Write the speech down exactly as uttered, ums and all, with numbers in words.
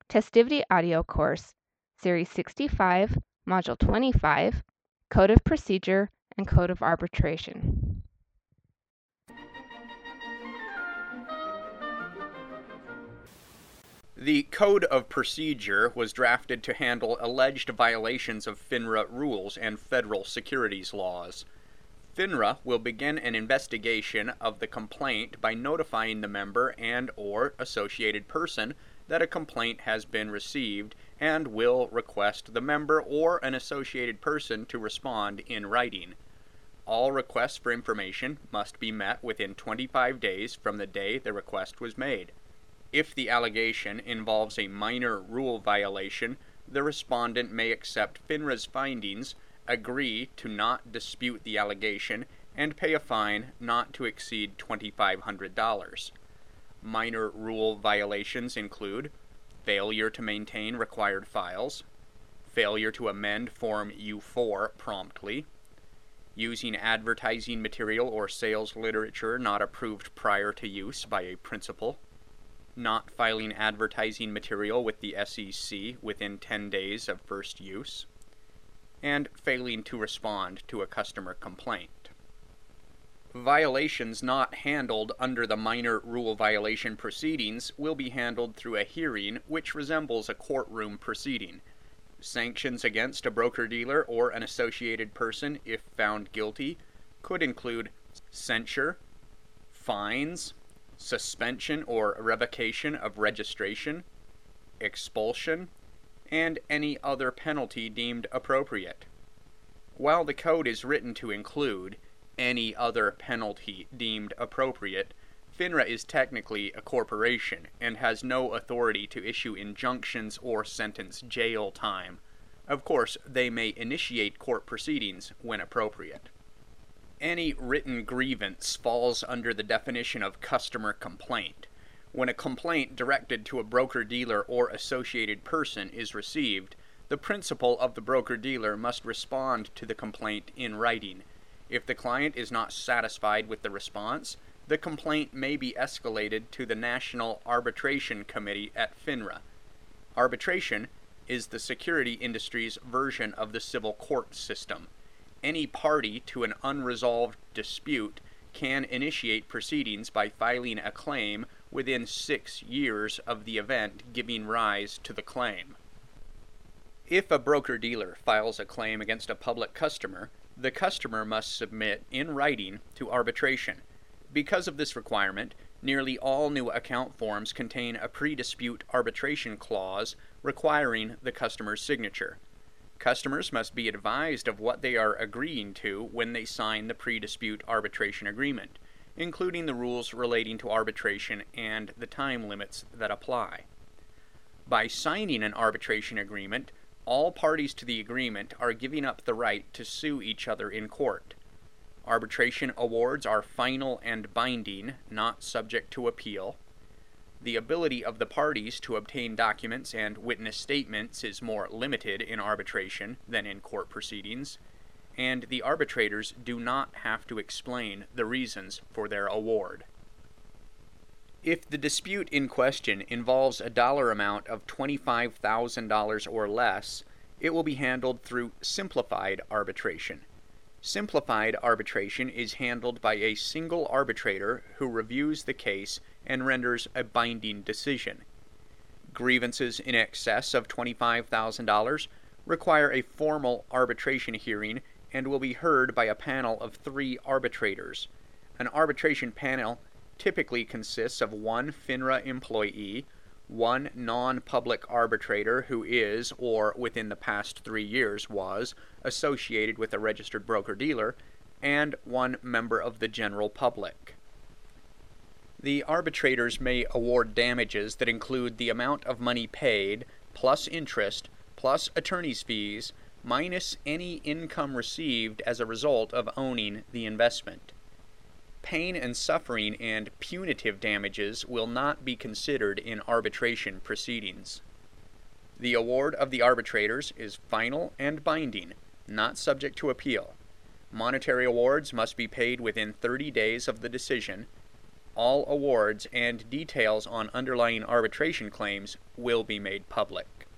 Testivity Audio Course, Series sixty-five, Module twenty-five, Code of Procedure and Code of Arbitration. The Code of Procedure was drafted to handle alleged violations of FINRA rules and federal securities laws. FINRA will begin an investigation of the complaint by notifying the member and or associated person that a complaint has been received and will request the member or an associated person to respond in writing. All requests for information must be met within twenty-five days from the day the request was made. If the allegation involves a minor rule violation, the respondent may accept FINRA's findings, agree to not dispute the allegation, and pay a fine not to exceed two thousand five hundred dollars. Minor rule violations include failure to maintain required files, failure to amend Form U four promptly, using advertising material or sales literature not approved prior to use by a principal, not filing advertising material with the S E C within ten days of first use, and failing to respond to a customer complaint. Violations not handled under the minor rule violation proceedings will be handled through a hearing which resembles a courtroom proceeding. Sanctions against a broker-dealer or an associated person, if found guilty, could include censure, fines, suspension or revocation of registration, expulsion, and any other penalty deemed appropriate. While the code is written to include any other penalty deemed appropriate, FINRA is technically a corporation and has no authority to issue injunctions or sentence jail time. Of course, they may initiate court proceedings when appropriate. Any written grievance falls under the definition of customer complaint. When a complaint directed to a broker-dealer or associated person is received, the principal of the broker-dealer must respond to the complaint in writing. If the client is not satisfied with the response, the complaint may be escalated to the National Arbitration Committee at FINRA. Arbitration is the security industry's version of the civil court system. Any party to an unresolved dispute can initiate proceedings by filing a claim within six years of the event giving rise to the claim. If a broker-dealer files a claim against a public customer, the customer must submit in writing to arbitration. Because of this requirement, nearly all new account forms contain a pre-dispute arbitration clause requiring the customer's signature. Customers must be advised of what they are agreeing to when they sign the pre-dispute arbitration agreement, including the rules relating to arbitration and the time limits that apply. By signing an arbitration agreement, all parties to the agreement are giving up the right to sue each other in court. Arbitration awards are final and binding, not subject to appeal. The ability of the parties to obtain documents and witness statements is more limited in arbitration than in court proceedings, and the arbitrators do not have to explain the reasons for their award. If the dispute in question involves a dollar amount of twenty-five thousand dollars or less, it will be handled through simplified arbitration. Simplified arbitration is handled by a single arbitrator who reviews the case and renders a binding decision. Grievances in excess of twenty-five thousand dollars require a formal arbitration hearing and will be heard by a panel of three arbitrators. An arbitration panel typically consists of one FINRA employee, one non-public arbitrator who is, or within the past three years was, associated with a registered broker-dealer, and one member of the general public. The arbitrators may award damages that include the amount of money paid, plus interest, plus attorney's fees, minus any income received as a result of owning the investment. Pain and suffering and punitive damages will not be considered in arbitration proceedings. The award of the arbitrators is final and binding, not subject to appeal. Monetary awards must be paid within thirty days of the decision. all awards and details on underlying arbitration claims will be made public.